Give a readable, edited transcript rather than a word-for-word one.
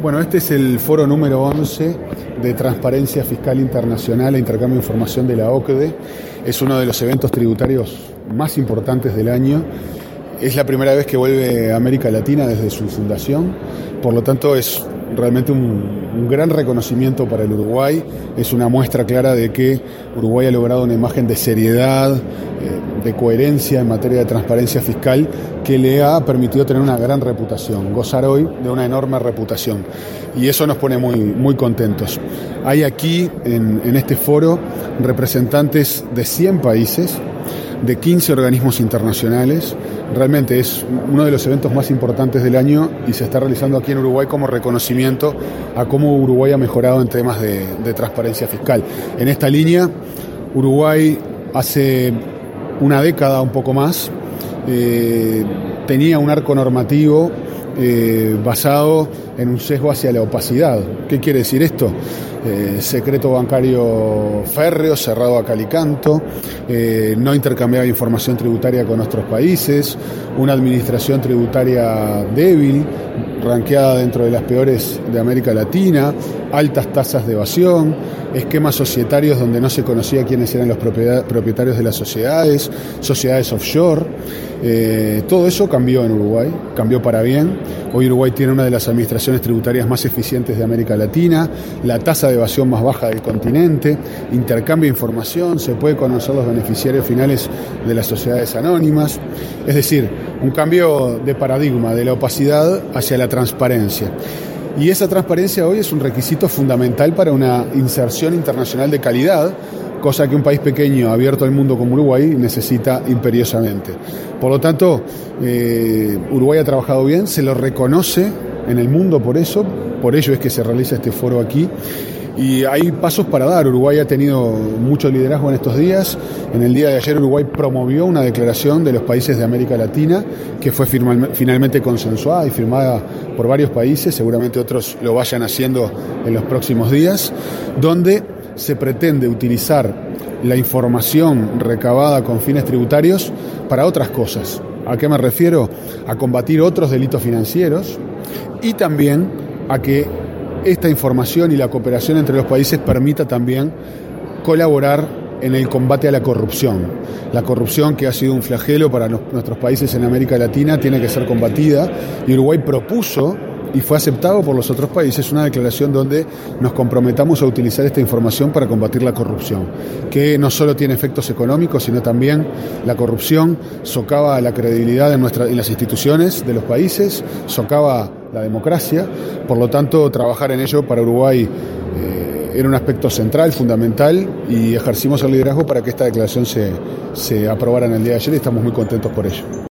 Bueno, este es el foro número 11 de Transparencia Fiscal Internacional e Intercambio de Información de la OCDE. Es uno de los eventos tributarios más importantes del año. Es la primera vez que vuelve a América Latina desde su fundación, por lo tanto es realmente un gran reconocimiento para el Uruguay. Es una muestra clara de que Uruguay ha logrado una imagen de seriedad, de coherencia en materia de transparencia fiscal que le ha permitido tener una gran reputación, gozar hoy de una enorme reputación. Y eso nos pone muy contentos. Hay aquí, en este foro, representantes de 100 países, de 15 organismos internacionales. Realmente es uno de los eventos más importantes del año y se está realizando aquí en Uruguay como reconocimiento a cómo Uruguay ha mejorado en temas de transparencia fiscal. En esta línea, Uruguay hace una década, un poco más, tenía un arco normativo basado en un sesgo hacia la opacidad. ¿Qué quiere decir esto? Secreto bancario férreo, cerrado a cal y canto, no intercambiaba información tributaria con nuestros países, una administración tributaria débil, ranqueada dentro de las peores de América Latina, altas tasas de evasión, esquemas societarios donde no se conocía quiénes eran los propietarios de las sociedades, sociedades offshore. Todo eso cambió en Uruguay, cambió para bien. Hoy Uruguay tiene una de las administraciones tributarias más eficientes de América Latina, la tasa de evasión más baja del continente, intercambio de información, se puede conocer los beneficiarios finales de las sociedades anónimas. Es decir, un cambio de paradigma de la opacidad hacia la transparencia. Y esa transparencia hoy es un requisito fundamental para una inserción internacional de calidad, cosa que un país pequeño, abierto al mundo como Uruguay, necesita imperiosamente. Por lo tanto, Uruguay ha trabajado bien, se lo reconoce en el mundo por ello es que se realiza este foro aquí. Y hay pasos para dar. Uruguay ha tenido mucho liderazgo en estos días. En el día de ayer Uruguay promovió una declaración de los países de América Latina que fue finalmente consensuada y firmada por varios países, seguramente otros lo vayan haciendo en los próximos días, donde se pretende utilizar la información recabada con fines tributarios para otras cosas. ¿A qué me refiero? A combatir otros delitos financieros y también a que esta información y la cooperación entre los países permita también colaborar en el combate a la corrupción. La corrupción, que ha sido un flagelo para nuestros países en América Latina, tiene que ser combatida, y Uruguay propuso y fue aceptado por los otros países una declaración donde nos comprometamos a utilizar esta información para combatir la corrupción, que no solo tiene efectos económicos, sino también la corrupción socava la credibilidad en las instituciones de los países, socava la democracia. Por lo tanto, trabajar en ello para Uruguay era un aspecto central, fundamental, y ejercimos el liderazgo para que esta declaración se aprobara en el día de ayer y estamos muy contentos por ello.